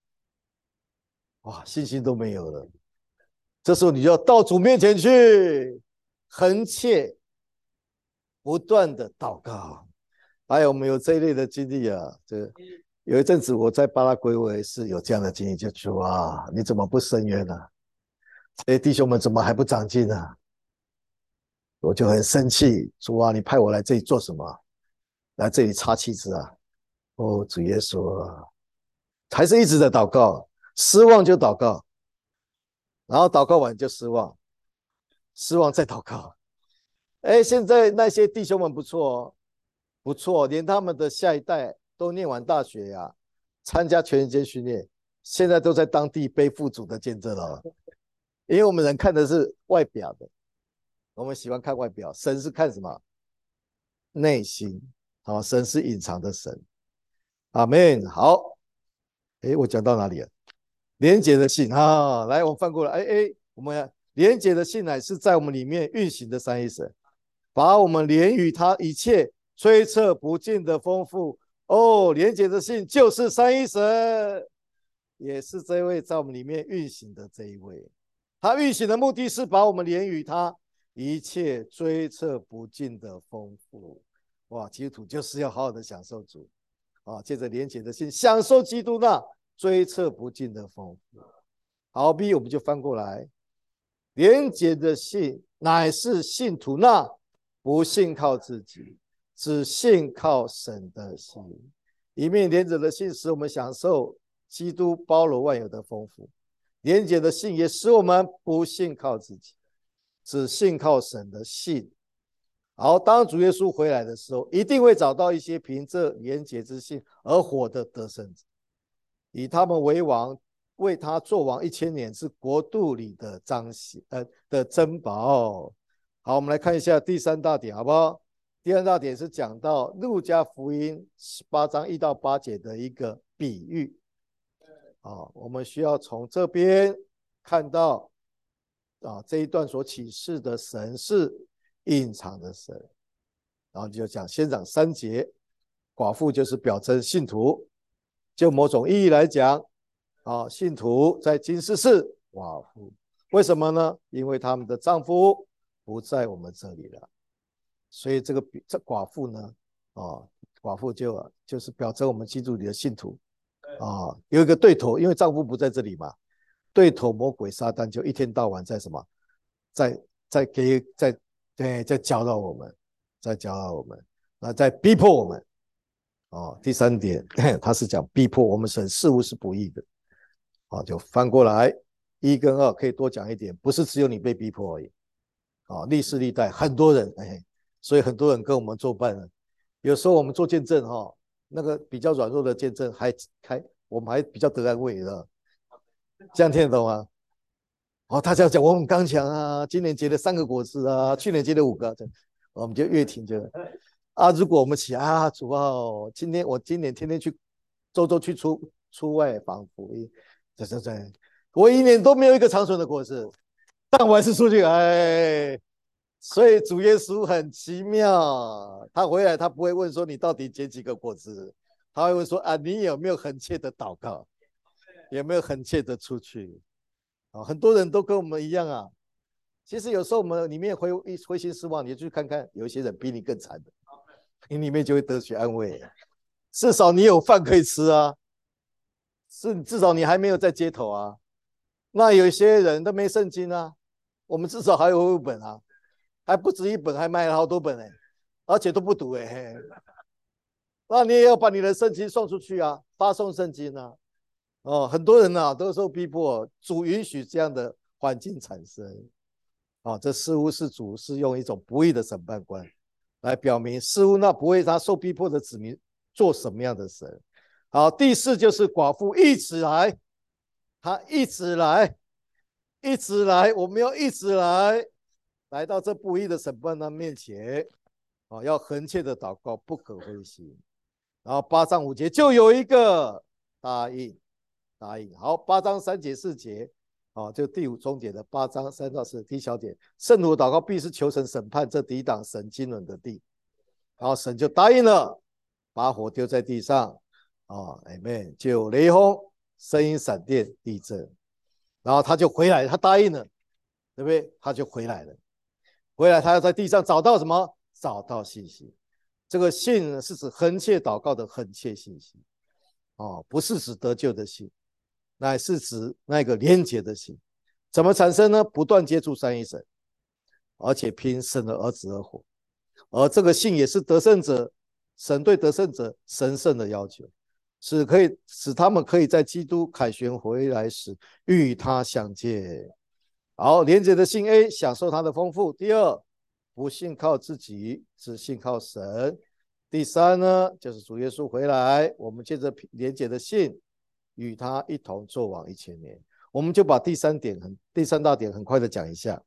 哇，信心都没有了。这时候你就要到主面前去，恳切不断的祷告。还有我们有这一类的经历啊，这有一阵子我在巴拉圭，我也是有这样的经历，就主啊，你怎么不伸冤呢、啊？这些弟兄们怎么还不长进啊？我就很生气，主啊，你派我来这里做什么？来这里擦妻子啊？哦，主耶稣啊，还是一直在祷告，失望就祷告，然后祷告完就失望，失望再祷告。哎，现在那些弟兄们不错哦，不错，连他们的下一代都念完大学呀、啊，参加全人间训练，现在都在当地背负主的见证了。因为我们人看的是外表的，我们喜欢看外表，神是看什么？内心。好，神是隐藏的神。阿们。好，哎，我讲到哪里了？连结的信啊，来，我们翻过来，哎哎，我们连结的信乃是在我们里面运行的三一神，把我们连与他一切推测不尽的丰富。哦，连结的信就是三一神，也是这位在我们里面运行的这一位。他运行的目的是把我们连与他一切追测不尽的丰富。哇，基督徒就是要好好的享受主啊，借着连结的信享受基督那追测不尽的丰富。好 B 我们就翻过来，连结的信乃是信徒那不信靠自己，只信靠神的信。一面连结的信使我们享受基督包罗万有的丰富，连结的信也使我们不信靠自己，只信靠神的信。好，当主耶稣回来的时候，一定会找到一些凭这连结之信而活的得胜者，以他们为王，为他做王一千年，是国度里的彰显呃的珍宝。好，我们来看一下第三大点，好不好？第三大点是讲到路加福音十八章一到八节的一个比喻。啊，我们需要从这边看到啊这一段所启示的神是隐藏的神。然后就讲先讲三节，寡妇就是表征信徒，就某种意义来讲啊，信徒在今世是寡妇，为什么呢？因为他们的丈夫不在我们这里了，所以这个这寡妇呢啊，寡妇就就是表征我们基督里的信徒啊，有一个对头，因为丈夫不在这里嘛，对头魔鬼撒旦就一天到晚在什么在在给在对在教导我们，在教导我们，那在逼迫我们。哦，第三点，他是讲逼迫我们神事物是不义的。好，就翻过来，一跟二可以多讲一点，不是只有你被逼迫而已。啊，历世历代很多人，哎，所以很多人跟我们作伴了。有时候我们做见证，哈、哦，那个比较软弱的见证还还我们还比较得安慰的，这样听得懂吗？哦，他这样讲我很刚强啊，今年结了三个果子啊，去年结了五个，这我们就越听就啊，如果我们起啊，主啊，今天我今年天天去周周去出出外访福音，这这这，我一年都没有一个长存的果子，但我还是出去，哎，所以主耶稣很奇妙，他回来他不会问说你到底结几个果子，他会问说啊，你有没有恳切的祷告，有没有恳切的出去？啊，很多人都跟我们一样啊。其实有时候我们里面灰灰心失望，你就去看看，有一些人比你更惨的，你里面就会得取安慰。至少你有饭可以吃啊，是至少你还没有在街头啊。那有些人都没圣经啊，我们至少还有一本啊，还不止一本，还卖了好多本哎、欸，而且都不读哎、欸。那你也要把你的圣经送出去啊，发送圣经啊。哦，很多人啊都受逼迫，主允许这样的环境产生。哦，这似乎是主是用一种不义的审判官来表明，似乎那不为他受逼迫的子民做什么样的神。好，第四就是寡妇一直来，他一直来，一直来，我们要一直来，来到这不义的审判的面前，哦，要恳切的祷告，不可灰心。然后八章五节就有一个答应，答应。好，八章三节四节。哦，就第五终点的八章三到四第一小点，圣徒祷告必是求神审判这抵挡神经纶的地，然后神就答应了，把火丢在地上，哦 ，Amen， 就有雷轰、声音、闪电、地震，然后他就回来，他答应了，对不对？他就回来了，回来他要在地上找到什么？找到信息。这个信是指恳切祷告的恳切信息，哦，不是指得救的信。乃是指那个连结的心，怎么产生呢？不断接触三一神，而且凭神的儿子而活，而这个信也是得胜者，神对得胜者神圣的要求，使可以使他们可以在基督凯旋回来时与他相见。好，连结的信 A 享受他的丰富。第二，不信靠自己，只信靠神。第三呢，就是主耶稣回来，我们借着连结的信。与他一同作王一千年，我们就把第三点很第三大点很快的讲一下。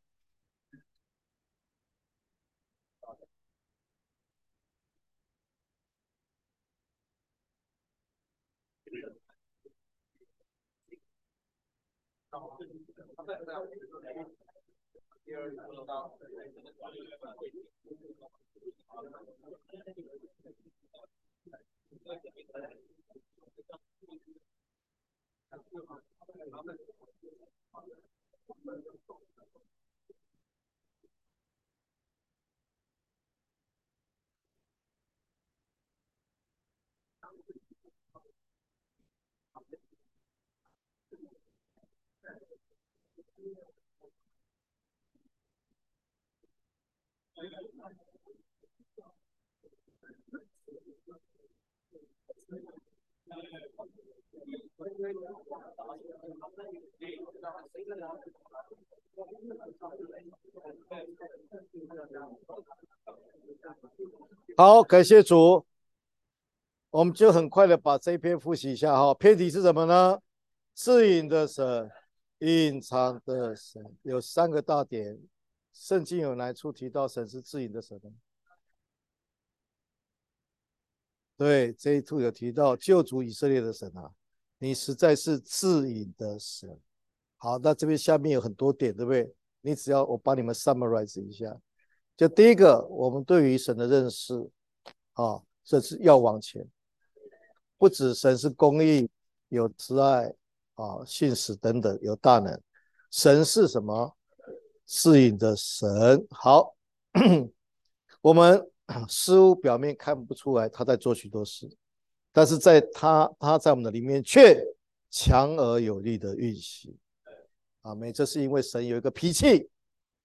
好，感谢主，我们就很快的把这一篇复习一下哈。篇题是什么呢？赐隐的神，隐藏的神，有三个大点。圣经有哪处提到神是赐隐的神呢？对，这一处有提到救主以色列的神啊，你实在是赐隐的神。好，那这边下面有很多点，对不对？你只要我帮你们 summarize 一下。就第一个，我们对于神的认识啊，这是要往前，不止神是公义、有慈爱啊、信实等等，有大能。神是什么？是隐的神。好，我们似乎表面看不出来他在做许多事，但是在他他在我们的里面却强而有力的运行。阿们，这是因为神有一个脾气，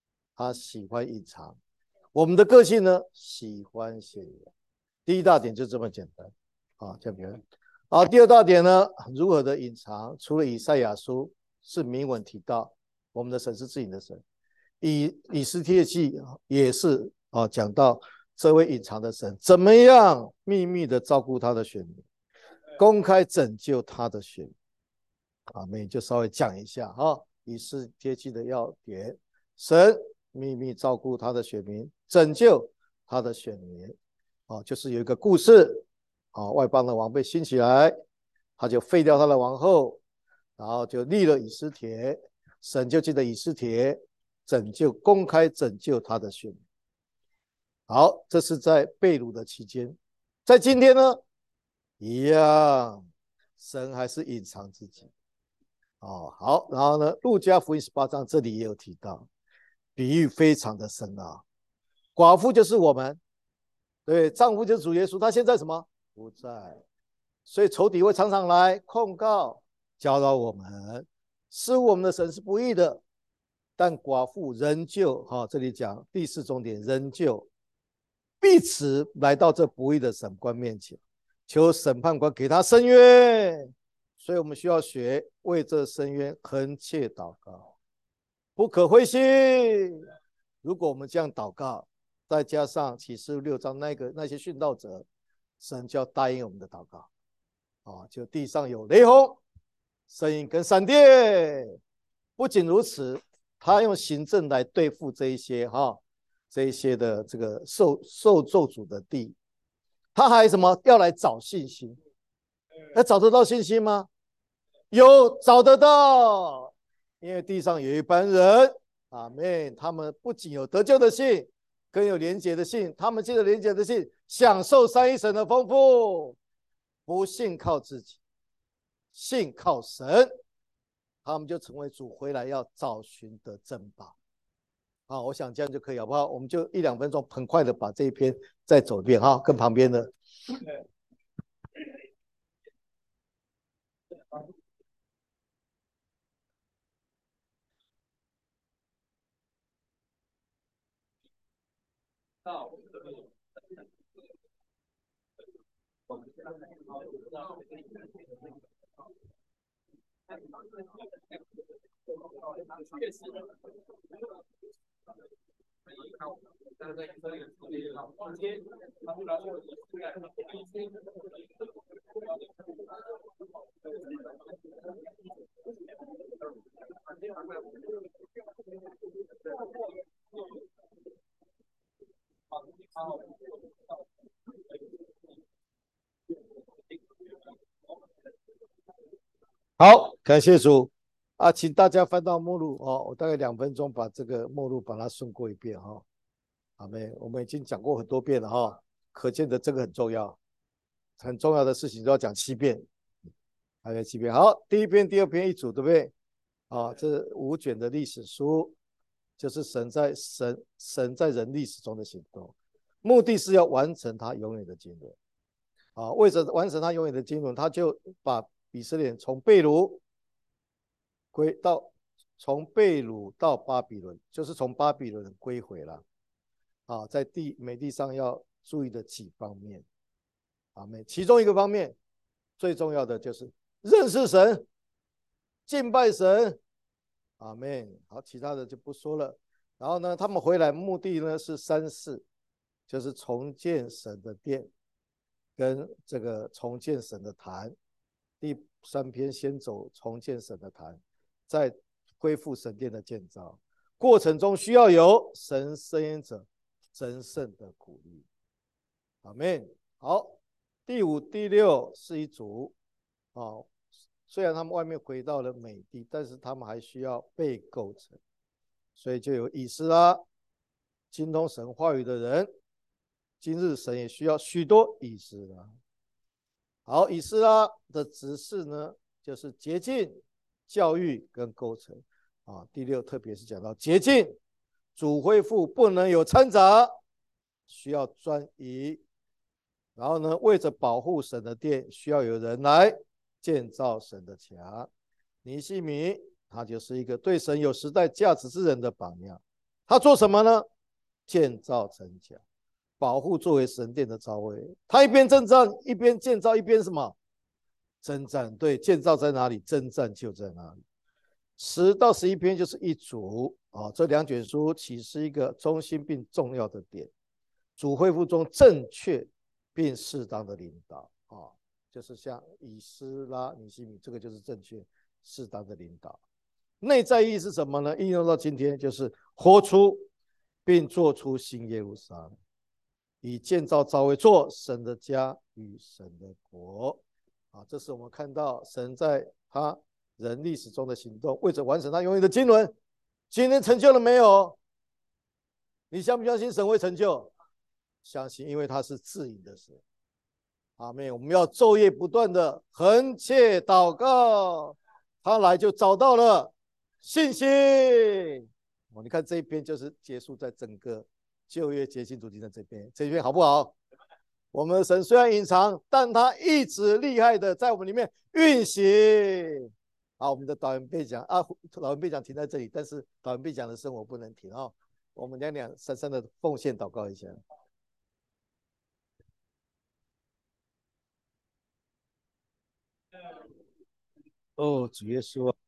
他喜欢隐藏。我们的个性呢，喜欢显扬。第一大点就这么简单啊，这边。好，第二大点呢，如何的隐藏？除了以赛亚书是明文提到我们的神是自隐的神，以以斯帖记也是啊，讲到这位隐藏的神怎么样秘密的照顾他的选民，公开拯救他的选民。啊，我们就稍微讲一下哈，以斯帖记的要点：神秘密照顾他的选民，拯救他的选民。啊，就是有一个故事。啊，外邦的王被兴起来，他就废掉他的王后，然后就立了以斯帖，神就记得以斯帖拯救，公开拯救他的选民。好，这是在被掳的期间。在今天呢，一样，神还是隐藏自己。哦，好，然后呢，路加福音十八章这里也有提到，比喻非常的深啊。寡妇就是我们，对，丈夫就是主耶稣，他现在什么？不在，所以仇敌会常常来控告、教导我们，似乎我们的神是不义的，但寡妇仍旧，哈、哦，这里讲第四重点，仍旧必此来到这不义的审官面前，求审判官给他伸冤。所以我们需要学为这伸冤恳切祷告，不可灰心。如果我们这样祷告，再加上启示录六章那个那些殉道者，神就要答应我们的祷告。啊，就地上有雷轰、声音跟闪电。不仅如此，他用行政来对付这一些哈，这一些的这个受受咒诅的地，他还什么要来找信心？那找得到信心吗？有，找得到。因为地上有一班人，阿们，他们不仅有得救的信，更有连结的信。他们借着连结的信，享受三一神的丰富。不信靠自己，信靠神，他们就成为主回来要找寻的珍宝。好，我想这样就可以，好不好？我们就一两分钟，很快的把这一篇再走一遍哈，跟旁边的。好，感谢主啊，请大家翻到目录哦，我大概两分钟把这个目录把它顺过一遍哈、哦。阿们，我们已经讲过很多遍了哈、哦，可见的这个很重要，很重要的事情都要讲七遍，还有七遍。好，第一篇、第二篇一组，对不对？啊，这五卷的历史书，就是神在神神在人历史中的行动，目的是要完成他永远的经纶。啊，为着完成他永远的经纶，他就把以色列人从被掳归到从被掳到巴比伦，就是从巴比伦归回了。啊，在地美地上要注意的几方面，啊，其中一个方面最重要的就是认识神、敬拜神，阿们。好，其他的就不说了。然后呢，他们回来目的呢是三事，就是重建神的殿，跟这个重建神的坛。第三篇先走重建神的坛，再恢复神殿的建造，过程中需要有神伸冤者真正的鼓励。阿们。好，第五、第六是一组。哦，虽然他们外面回到了美地，但是他们还需要被构成，所以就有以斯拉，精通神话语的人。今日神也需要许多以斯拉。好，以斯拉的职事呢，就是洁净、教育跟构成。啊，第六特别是讲到洁净，主恢复不能有掺杂，需要专一。然后呢，为着保护神的殿，需要有人来建造神的墙。尼希米他就是一个对神有时代价值之人的榜样。 他做什么呢？建造城墙，保护作为神殿的召会。他一边征战，一边建造，一边什么？征战。对，建造在哪里，征战就在哪里。十到十一篇就是一组啊，这两卷书启示一个中心并重要的点：主恢复中正确并适当的领导啊，就是像以斯拉、尼希米，这个就是正确适当的领导。内在意义是什么呢？应用到今天就是活出并做出新耶路撒冷，以建造召会做神的家与神的国啊，这是我们看到神在他人历史中的行动，为着完成他永远的经纶。今天成就了没有？你相不相信神会成就？相信，因为他是自隐的神。阿们。我们要昼夜不断的横切祷告，他来就找到了信心。哦，你看这一篇就是结束在整个旧约节庆主题的这边，这一篇好不好？我们的神虽然隐藏，但他一直厉害的在我们里面运行。好，我们的导演背讲啊，导演背讲停在这里，但是导演背讲的生活不能停哦。我们两两三三的奉献祷告一下。哦，主耶稣啊。